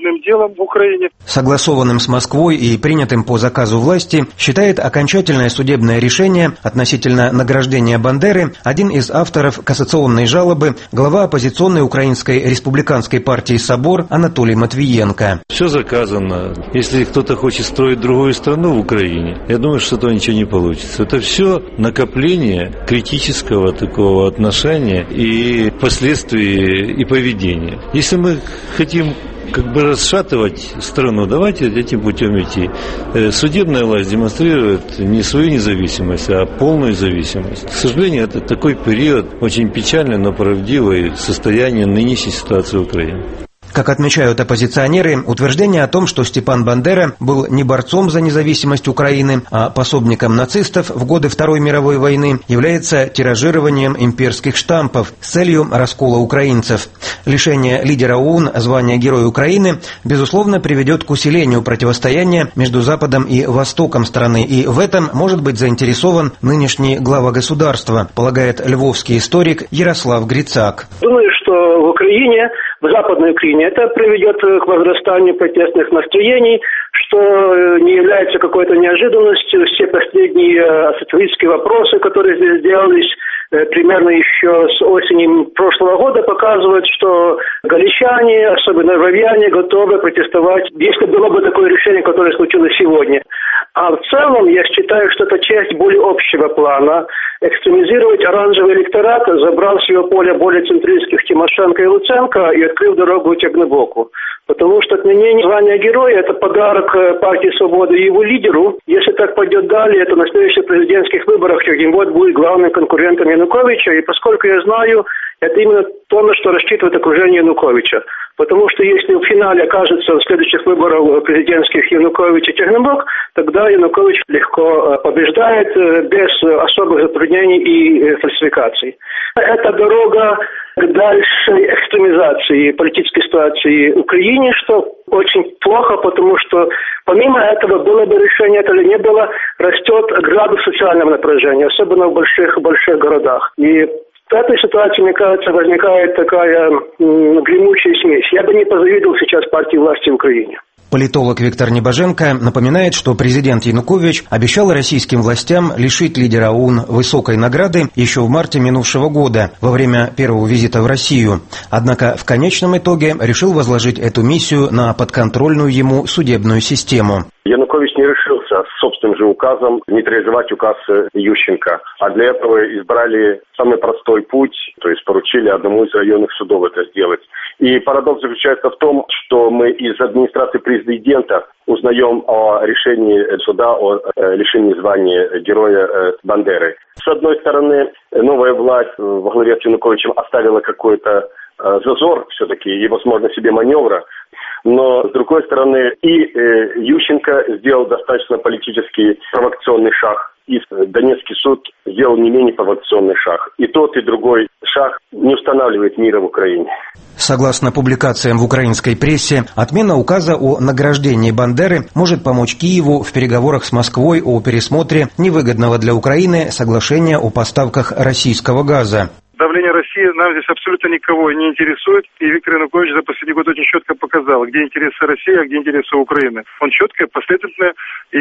T: уголовным делом в Украине.
S: Согласованным с Москвой и принятым по заказу власти считает окончательное судебное решение относительно награждения Бандеры один из авторов кассационной жалобы, глава оппозиционной Украинской республиканской партии «Собор» Анатолий Матвиенко.
U: Все заказано. Если кто-то хочет строить другую страну в Украине, я думаю, что этого ничего не получится. Это все накопление критического такого отношения и последствий и поведения. Если мы хотим как бы расшатывать страну, давайте этим путем идти. Судебная власть демонстрирует не свою независимость, а полную зависимость. К сожалению, это такой период очень печальный, но правдивый состояние нынешней ситуации в Украине.
S: Как отмечают оппозиционеры, утверждение о том, что Степан Бандера был не борцом за независимость Украины, а пособником нацистов в годы Второй мировой войны, является тиражированием имперских штампов с целью раскола украинцев. Лишение лидера ОУН звания Героя Украины, безусловно, приведет к усилению противостояния между Западом и Востоком страны, и в этом может быть заинтересован нынешний глава государства, полагает львовский историк Ярослав Грицак.
V: Думаю, что в Украине, в Западной Украине, это приведет к возрастанию протестных настроений, что не является какой-то неожиданностью. Все последние социалистские вопросы, которые здесь делались, примерно еще с осени прошлого года, показывают, что галичане, особенно львовяне, готовы протестовать, если было бы такое решение, которое случилось сегодня. А в целом, я считаю, что это часть более общего плана. Экстремизировать оранжевый электорат, забрал с его поля более центристских Тимошенко и Луценко и открыл дорогу Тягнебоку. Потому что отменение звания Героя – это подарок партии «Свобода» и его лидеру. Если так пойдет далее, то на следующих президентских выборах Тягнебок будет главным конкурентом Януковича. И поскольку я знаю, это именно то, на что рассчитывает окружение Януковича. Потому что если в финале окажется в следующих выборах президентских Янукович и Тягнебок, тогда Янукович легко побеждает без особых затруднений и фальсификаций. Это дорога к дальшей экстремизации политической ситуации в Украине, что очень плохо, потому что помимо этого, было бы решение это или не было, растет градус социального напряжения, особенно в больших больших городах. И в этой ситуации, мне кажется, возникает такая м, гремучая смесь. Я бы не позавидовал сейчас партии власти в Украине.
S: Политолог Виктор Небоженко напоминает, что президент Янукович обещал российским властям лишить лидера ОУН высокой награды еще в марте минувшего года, во время первого визита в Россию. Однако в конечном итоге решил возложить эту миссию на подконтрольную ему судебную систему.
W: Янукович не решился с собственным же указом нейтрализовать указ Ющенко, а для этого избрали самый простой путь, то есть поручили одному из районных судов это сделать. И парадокс заключается в том, что мы из администрации президента узнаем о решении суда о лишении звания Героя Бандеры. С одной стороны, новая власть во главе с Януковичем оставила какой-то зазор все-таки и возможность себе маневра. Но, с другой стороны, и э, Ющенко сделал достаточно политический провокационный шаг, и Донецкий суд сделал не менее провокационный шаг. И тот, и другой шаг не устанавливает мира в Украине.
S: Согласно публикациям в украинской прессе, отмена указа о награждении Бандеры может помочь Киеву в переговорах с Москвой о пересмотре невыгодного для Украины соглашения о поставках российского газа.
T: Давление России нам здесь абсолютно никого не интересует. И Виктор Янукович за последний год очень четко показал, где интересы России, а где интересы Украины. Он четко, последовательно и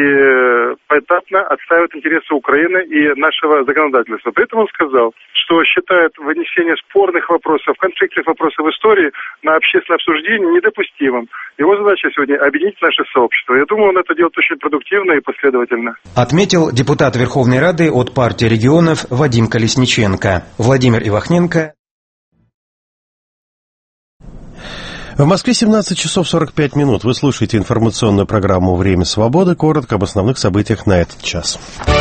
T: поэтапно отстаивает интересы Украины и нашего законодательства. При этом он сказал, что считает вынесение спорных вопросов, конфликтных вопросов в истории на общественное обсуждение недопустимым. Его задача сегодня объединить наше сообщество. Я думаю, он это делает очень продуктивно и последовательно.
S: Отметил депутат Верховной Рады от партии регионов Вадим Колесниченко. Владимир Ивахненко.
A: В Москве семнадцать часов сорок пять минут. Вы слушаете информационную программу «Время свободы». Коротко об основных событиях на этот час.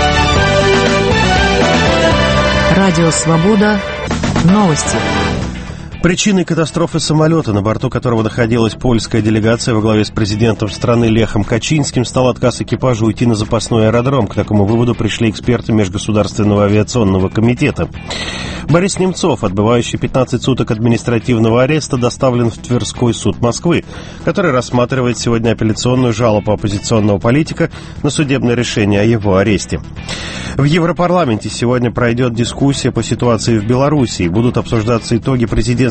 G: Радио «Свобода». Новости.
A: Причиной катастрофы самолета, на борту которого находилась польская делегация во главе с президентом страны Лехом Качинским, стал отказ экипажа уйти на запасной аэродром. К такому выводу пришли эксперты Межгосударственного авиационного комитета. Борис Немцов, отбывающий пятнадцать суток административного ареста, доставлен в Тверской суд Москвы, который рассматривает сегодня апелляционную жалобу оппозиционного политика на судебное решение о его аресте. В Европарламенте сегодня пройдет дискуссия по ситуации в Белоруссии. Будут обсуждаться итоги президентских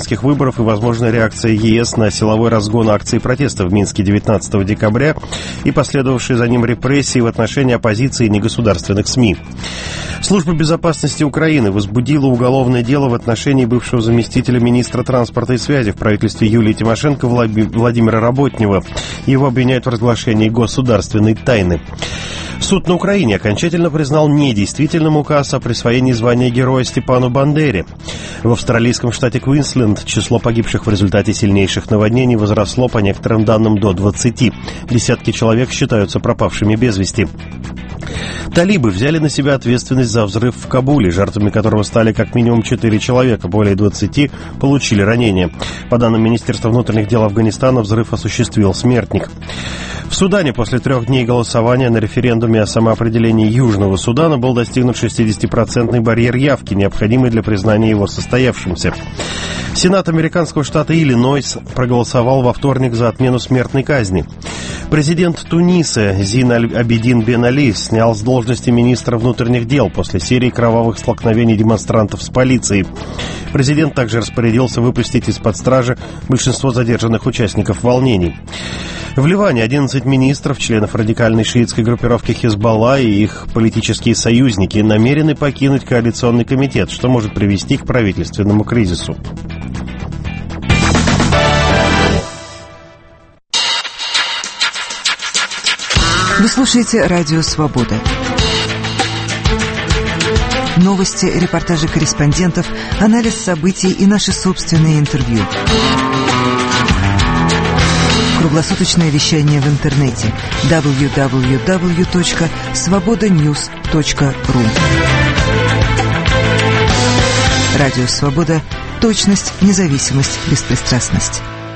A: президентских выборов и возможная реакция ЕС на силовой разгон акций протеста в Минске девятнадцатого декабря и последовавшие за ним репрессии в отношении оппозиции и негосударственных СМИ. Служба безопасности Украины возбудила уголовное дело в отношении бывшего заместителя министра транспорта и связи в правительстве Юлии Тимошенко Владимира Работнева. Его обвиняют в разглашении государственной тайны. Суд на Украине окончательно признал недействительным указ о присвоении звания Героя Степану Бандере. В австралийском штате Квинсленд число погибших в результате сильнейших наводнений возросло, по некоторым данным, до двадцати. Десятки человек считаются пропавшими без вести. Талибы взяли на себя ответственность за взрыв в Кабуле, жертвами которого стали как минимум четыре человека, более двадцати получили ранения. По данным Министерства внутренних дел Афганистана, взрыв осуществил смертник. В Судане после трех дней голосования на референдуме о самоопределении Южного Судана был достигнут шестидесятипроцентный барьер явки, необходимый для признания его состоявшимся. Сенат американского штата Иллинойс проголосовал во вторник за отмену смертной казни. Президент Туниса Зин Абидин Бен Али снял с должности министра внутренних дел после серии кровавых столкновений демонстрантов с полицией. Президент также распорядился выпустить из-под стражи большинство задержанных участников волнений. В Ливане одиннадцать министров, членов радикальной шиитской группировки Хизбалла и их политические союзники намерены покинуть коалиционный комитет, что может привести к правительственному кризису.
B: Вы слушаете «Радио Свобода». Новости, репортажи корреспондентов, анализ событий и наши собственные интервью. Круглосуточное вещание в интернете дабл ю дабл ю дабл ю точка свобода ньюс точка ру. Радио Свобода. Точность, независимость, беспристрастность.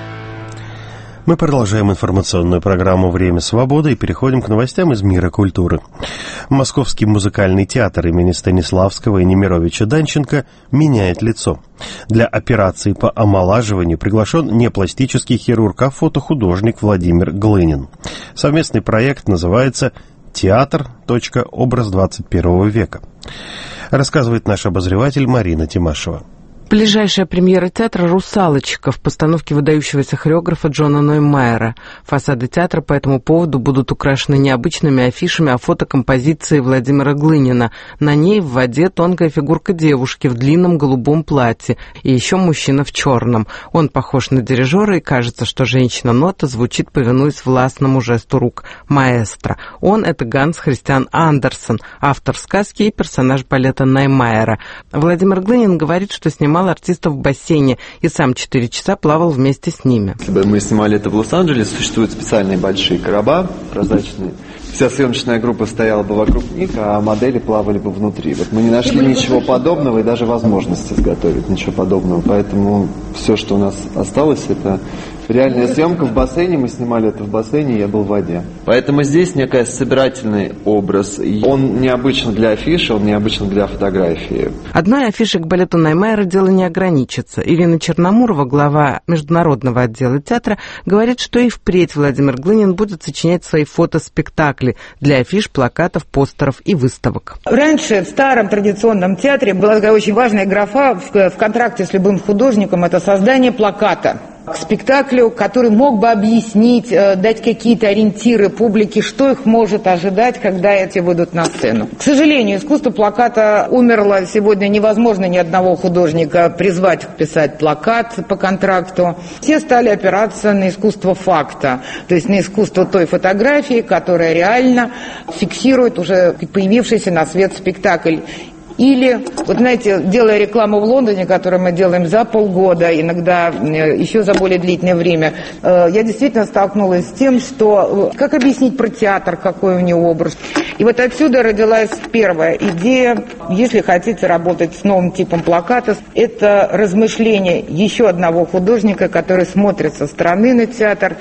A: Мы продолжаем информационную программу «Время свободы» и переходим к новостям из мира культуры. Московский музыкальный театр имени Станиславского и Немировича Данченко меняет лицо. Для операции по омолаживанию приглашен не пластический хирург, а фотохудожник Владимир Глынин. Совместный проект называется «Театр. Образ двадцать первого века». Рассказывает наш обозреватель Марина Тимашева.
C: Ближайшая премьера театра «Русалочка» в постановке выдающегося хореографа Джона Ноймайера. Фасады театра по этому поводу будут украшены необычными афишами, а фотокомпозицией Владимира Глынина. На ней в воде тонкая фигурка девушки в длинном голубом платье и еще мужчина в черном. Он похож на дирижера, и кажется, что женщина-нота звучит, повинуясь властному жесту рук маэстро. Он — это Ганс Христиан Андерсен, автор сказки и персонаж балета Ноймайера. Владимир Глынин говорит, что снимал артистов в бассейне и сам четыре часа плавал вместе с ними.
E: Если бы мы снимали это в Лос-Анджелесе, существуют специальные большие короба прозрачные. Вся съемочная группа стояла бы вокруг них, а модели плавали бы внутри. Вот мы не нашли ничего подобного и даже возможности изготовить ничего подобного. Поэтому все, что у нас осталось, это реальная съемка в бассейне. Мы снимали это в бассейне, я был в воде. Поэтому здесь некий собирательный образ. Он необычен для афиши, он необычен для фотографии.
C: Одной афишей к балету Ноймайера дело не ограничится. Ирина Черномурова, глава международного отдела театра, говорит, что и впредь Владимир Глынин будет сочинять свои фотоспектакли для афиш, плакатов, постеров и выставок.
X: Раньше в старом традиционном театре была такая очень важная графа в, в контракте с любым художником – это создание плаката к спектаклю, который мог бы объяснить, дать какие-то ориентиры публике, что их может ожидать, когда эти выйдут на сцену. К сожалению, искусство плаката умерло. Сегодня невозможно ни одного художника призвать писать плакат по контракту. Все стали опираться на искусство факта, то есть на искусство той фотографии, которая реально фиксирует уже появившийся на свет спектакль. Или, вот знаете, делая рекламу в Лондоне, которую мы делаем за полгода, иногда еще за более длительное время, я действительно столкнулась с тем, что как объяснить про театр, какой у него образ. И вот отсюда родилась первая идея, если хотите работать с новым типом плаката, это размышление еще одного художника, который смотрит со стороны на театр.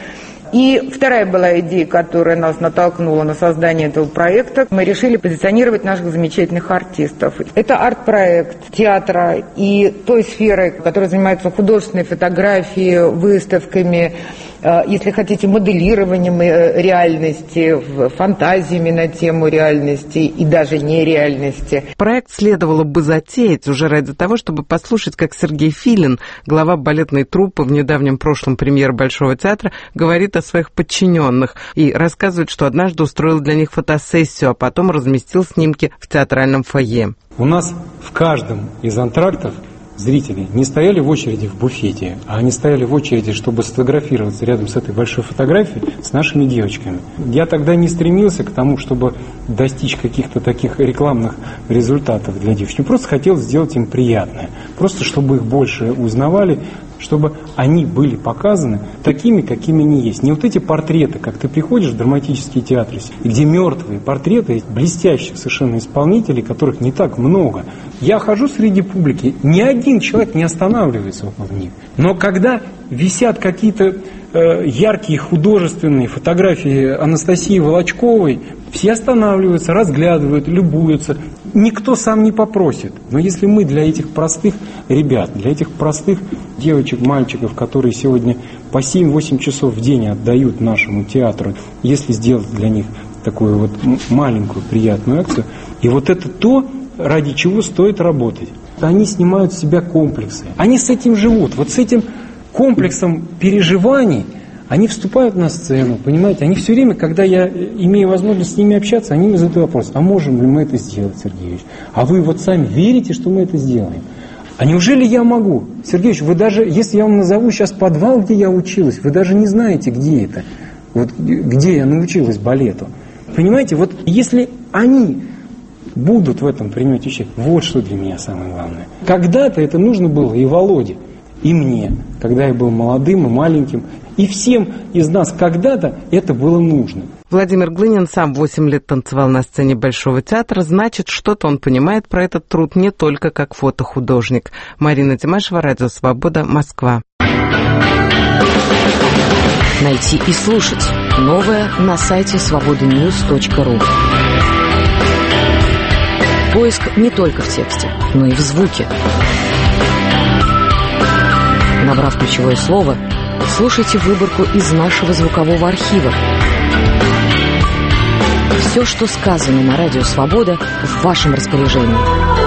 X: И вторая была идея, которая нас натолкнула на создание этого проекта. Мы решили позиционировать наших замечательных артистов. Это арт-проект театра и той сферы, которая занимается художественной фотографией, выставками, если хотите, моделированием реальности, фантазиями на тему реальности и даже нереальности.
C: Проект следовало бы затеять уже ради того, чтобы послушать, как Сергей Филин, глава балетной труппы, в недавнем прошлом премьер Большого театра, говорит о своих подчиненных и рассказывает, что однажды устроил для них фотосессию, а потом разместил снимки в театральном фойе.
D: У нас в каждом из антрактов зрители не стояли в очереди в буфете, а они стояли в очереди, чтобы сфотографироваться рядом с этой большой фотографией с нашими девочками. Я тогда не стремился к тому, чтобы достичь каких-то таких рекламных результатов для девочек. Я просто хотел сделать им приятное. Просто чтобы их больше узнавали, чтобы они были показаны такими, какими они есть. Не вот эти портреты, как ты приходишь в драматические театры, где мертвые портреты блестящих совершенно исполнителей, которых не так много. Я хожу среди публики, ни один человек не останавливается около них. Но когда висят какие-то э, яркие художественные фотографии Анастасии Волочковой, все останавливаются, разглядывают, любуются. Никто сам не попросит. Но если мы для этих простых ребят, для этих простых девочек, мальчиков, которые сегодня по семь-восемь часов в день отдают нашему театру, если сделать для них такую вот маленькую приятную акцию, и вот это то, ради чего стоит работать. Они снимают с себя комплексы. Они с этим живут. Вот с этим комплексом переживаний они вступают на сцену, понимаете? Они все время, когда я имею возможность с ними общаться, они мне задают вопрос: а можем ли мы это сделать, Сергеевич? А вы вот сами верите, что мы это сделаем? А неужели я могу? Сергеевич, вы даже, если я вам назову сейчас подвал, где я училась, вы даже не знаете, где это. Вот где я научилась балету. Понимаете, вот если они будут в этом принимать участие, вот что для меня самое главное. Когда-то это нужно было и Володе, и мне, когда я был молодым и маленьким, и всем из нас когда-то это было нужно.
C: Владимир Глынин сам восемь лет танцевал на сцене Большого театра, значит, что-то он понимает про этот труд не только как фотохудожник. Марина Тимашева, Радио Свобода, Москва.
F: Найти и слушать новое на сайте свобода ньюс точка ру. Поиск не только в тексте, но и в звуке. Набрав ключевое слово, слушайте выборку из нашего звукового архива. Все, что сказано на Радио Свобода, в вашем распоряжении.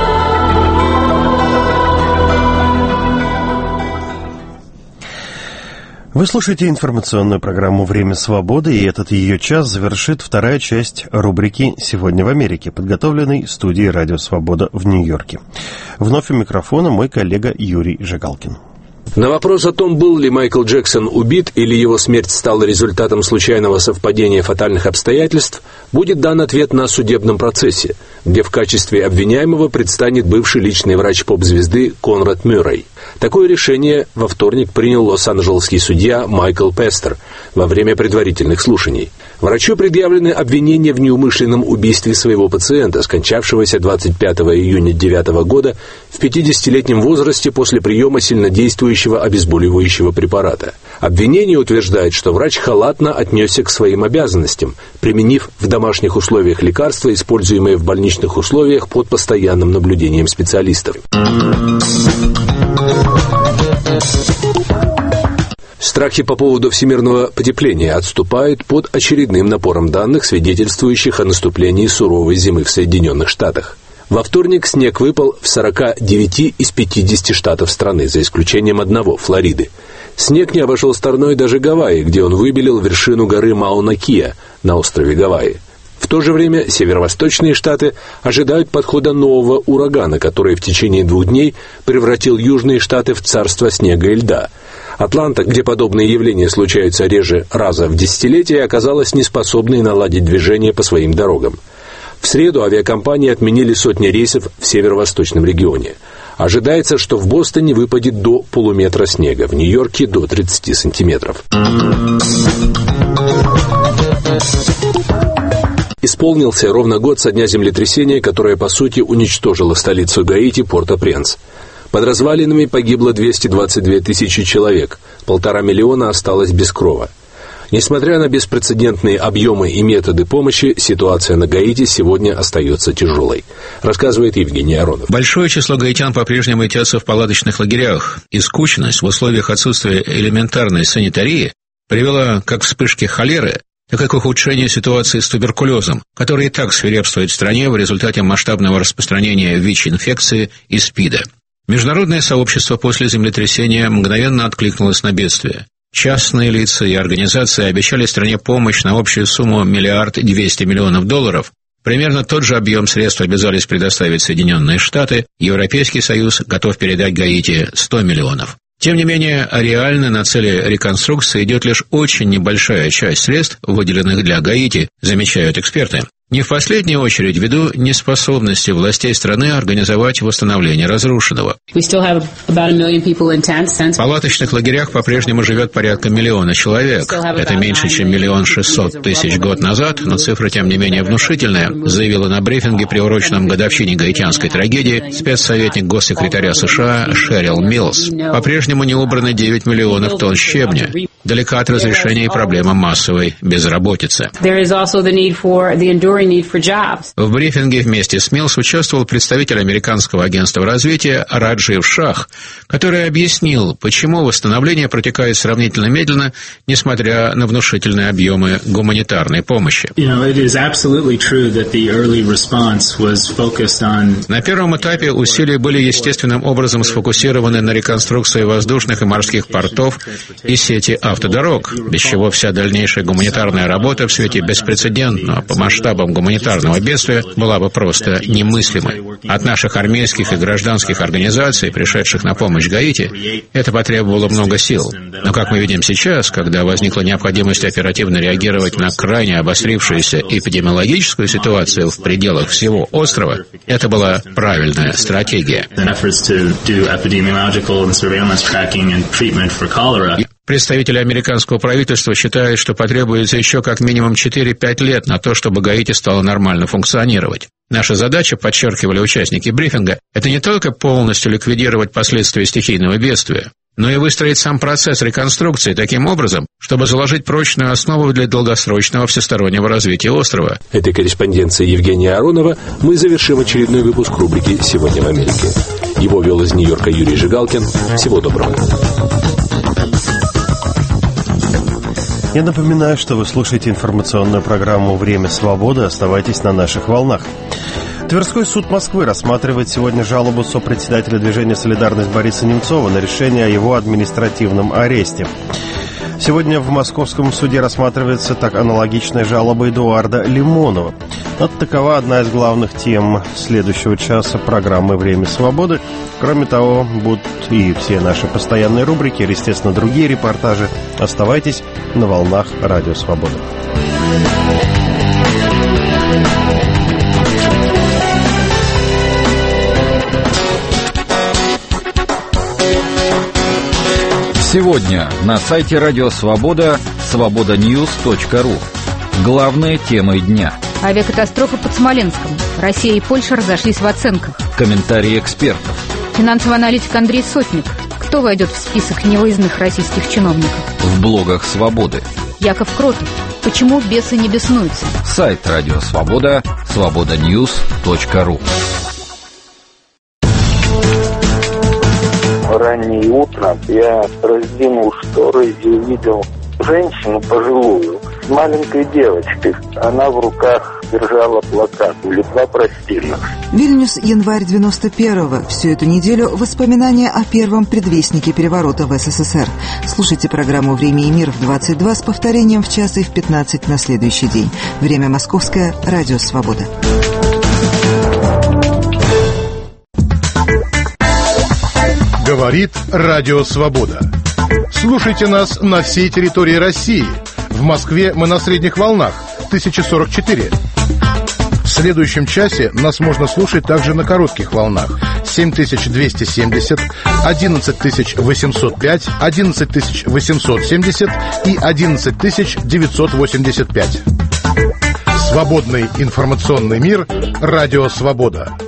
A: Вы слушаете информационную программу «Время свободы», и этот ее час завершит вторая часть рубрики «Сегодня в Америке», подготовленной студией «Радио Свобода» в Нью-Йорке. Вновь у микрофона мой коллега Юрий Жигалкин.
K: На вопрос о том, был ли Майкл Джексон убит или его смерть стала результатом случайного совпадения фатальных обстоятельств, будет дан ответ на судебном процессе, где в качестве обвиняемого предстанет бывший личный врач поп-звезды Конрад Мюррей. Такое решение во вторник принял лос-анджелесский судья Майкл Пестер во время предварительных слушаний. Врачу предъявлены обвинения в неумышленном убийстве своего пациента, скончавшегося двадцать пятого июня девятого года в пятидесятилетнем возрасте после приема сильнодействующего обезболивающего препарата. Обвинение утверждает, что врач халатно отнесся к своим обязанностям, применив в домашних условиях лекарства, используемые в больничных условиях под постоянным наблюдением специалистов. Страхи по поводу всемирного потепления отступают под очередным напором данных, свидетельствующих о наступлении суровой зимы в Соединенных Штатах. Во вторник снег выпал в сорока девяти из пятидесяти штатов страны, за исключением одного – Флориды. Снег не обошел стороной даже Гавайи, где он выбелил вершину горы Мауна-Киа на острове Гавайи. В то же время северо-восточные штаты ожидают подхода нового урагана, который в течение двух дней превратил южные штаты в царство снега и льда. Атланта, где подобные явления случаются реже раза в десятилетие, оказалась неспособной наладить движение по своим дорогам. В среду авиакомпании отменили сотни рейсов в северо-восточном регионе. Ожидается, что в Бостоне выпадет до полуметра снега, в Нью-Йорке до тридцати сантиметров. Исполнился ровно год со дня землетрясения, которое, по сути, уничтожило столицу Гаити, Порт-о-Пренс. Под развалинами погибло двести двадцать две тысячи человек, полтора миллиона осталось без крова. Несмотря на беспрецедентные объемы и методы помощи, ситуация на Гаити сегодня остается тяжелой, рассказывает Евгений Аронов.
H: Большое число гаитян по-прежнему ютятся в палаточных лагерях, и скучность в условиях отсутствия элементарной санитарии привела как к вспышке холеры, так и к ухудшению ситуации с туберкулезом, который и так свирепствует в стране в результате масштабного распространения ВИЧ-инфекции и СПИДа. Международное сообщество после землетрясения мгновенно откликнулось на бедствие. Частные лица и организации обещали стране помощь на общую сумму миллиард двести миллионов долларов. Примерно тот же объем средств обязались предоставить Соединенные Штаты. Европейский Союз готов передать Гаити сто миллионов. Тем не менее, реально на цели реконструкции идет лишь очень небольшая часть средств, выделенных для Гаити, замечают эксперты. Не в последнюю очередь ввиду неспособности властей страны организовать восстановление разрушенного. В палаточных лагерях по-прежнему живет порядка миллиона человек. Это меньше, чем миллион шестьсот тысяч год назад, но цифра, тем не менее, внушительная, заявила на брифинге, приуроченном годовщине гаитянской трагедии, спецсоветник госсекретаря США Шерил Миллс. По-прежнему не убраны девять миллионов тонн щебня. Далека от разрешения проблемы массовой безработицы. В брифинге вместе с Миллс участвовал представитель американского агентства развития Раджив Шах, который объяснил, почему восстановление протекает сравнительно медленно, несмотря на внушительные объемы гуманитарной помощи. На первом этапе усилия были естественным образом сфокусированы на реконструкции воздушных и морских портов и сети автодорог, без чего вся дальнейшая гуманитарная работа в свете беспрецедентного по масштабам гуманитарного бедствия была бы просто немыслимой. От наших армейских и гражданских организаций, пришедших на помощь Гаити, это потребовало много сил. Но, как мы видим сейчас, когда возникла необходимость оперативно реагировать на крайне обострившуюся эпидемиологическую ситуацию в пределах всего острова, это была правильная стратегия. Представители американского правительства считают, что потребуется еще как минимум четыре-пять лет на то, чтобы Гаити стало нормально функционировать. Наша задача, подчеркивали участники брифинга, это не только полностью ликвидировать последствия стихийного бедствия, но и выстроить сам процесс реконструкции таким образом, чтобы заложить прочную основу для долгосрочного всестороннего развития острова.
K: Этой корреспонденцией Евгения Аронова мы завершим очередной выпуск рубрики «Сегодня в Америке». Его вел из Нью-Йорка Юрий Жигалкин. Всего доброго.
A: Я напоминаю, что вы слушаете информационную программу «Время свободы». Оставайтесь на наших волнах. Тверской суд Москвы рассматривает сегодня жалобу сопредседателя движения «Солидарность» Бориса Немцова на решение о его административном аресте. Сегодня в московском суде рассматривается так аналогичная жалоба Эдуарда Лимонова. Вот такова одна из главных тем следующего часа программы «Время свободы». Кроме того, будут и все наши постоянные рубрики, и, естественно, другие репортажи. Оставайтесь на волнах Радио Свобода.
R: Сегодня на сайте Радио Свобода свобода ньюс точка ру. Главные темы дня.
N: Авиакатастрофа под Смоленском. Россия и Польша разошлись в оценках.
R: Комментарии экспертов.
N: Финансовый аналитик Андрей Сотник. Кто войдет в список невыездных российских чиновников?
R: В блогах Свободы.
N: Яков Кротов. Почему бесы не беснуются?
R: Сайт Радио Свобода свобода ньюс точка ру.
I: Раннее утро я раздвинул шторы и увидел женщину пожилую с маленькой девочкой. Она в руках держала плакат «Литва простильных».
B: Вильнюс, январь девяносто первого. Всю эту неделю воспоминания о первом предвестнике переворота в СССР. Слушайте программу «Время и мир» в двадцать два с повторением в час и в пятнадцать на следующий день. Время московское. Радио Свобода.
J: Говорит Радио Свобода. Слушайте нас на всей территории России. В Москве мы на средних волнах тысяча сорок четыре. В следующем часе нас можно слушать также на коротких волнах семь тысяч двести семьдесят, одиннадцать тысяч восемьсот пять, одиннадцать тысяч восемьсот семьдесят и одиннадцать тысяч девятьсот восемьдесят пять. Свободный информационный мир. Радио Свобода.